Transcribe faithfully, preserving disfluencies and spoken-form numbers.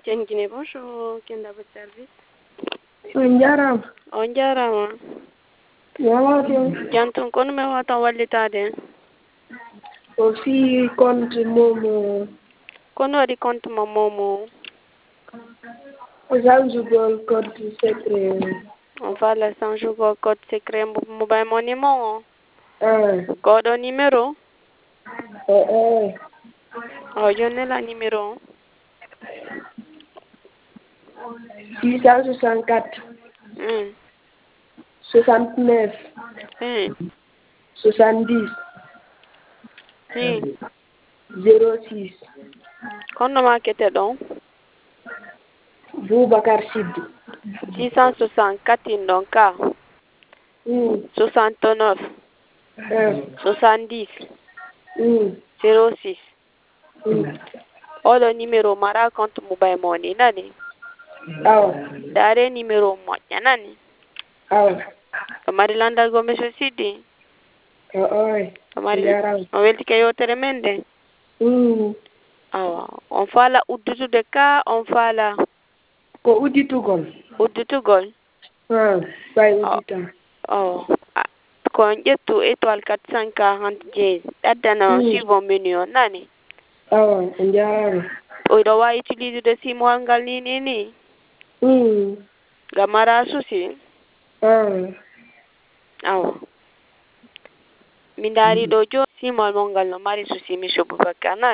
M T N Guinée, bonjour. Kenda votre service. On jarama. On jarama. Yawata. Jantum kono me wata wallitade. Aussi compte momo. Kono waɗi compte ma momo. Zanjugol code secret. On va la sanjugol code secret mobile money mo. Ah. Code numéro. Eh eh. Oh, yonne la numéro. six cent soixante-quatre. Hmm. soixante-neuf. Hmm. soixante-dix. Hmm. zéro six. Kono ma kete don. Boubacar Sid. six cent soixante-quatre donc ka. Hmm. soixante-neuf. Ah. soixante-dix. Hmm. zéro six. Hmm. Oɗo numéro mara compte mobile money nani. Awa. Dare numéro moƴƴa nani. Awa. O mari landalgo monsieur Sidi. Oh oi. O mari Jarama. o welti ke yewtere men nde. Hmm. Awa on faala uddutude ka on faala Ko udditugol. uddutugol. Ah. Fay udditan. Oh. Ko on ƴettu étoile quatre cent quarante dièse ɗaddana Hmm. suivant menu o nani. Awa. On jarama. Oɗo wawi utiliser simol ngal ni ni ni. Hmm. Ngam mara souci. Ah. Awa. Min daari ɗo joni simol mon ngal no mari souci monsieur Boubacar nani.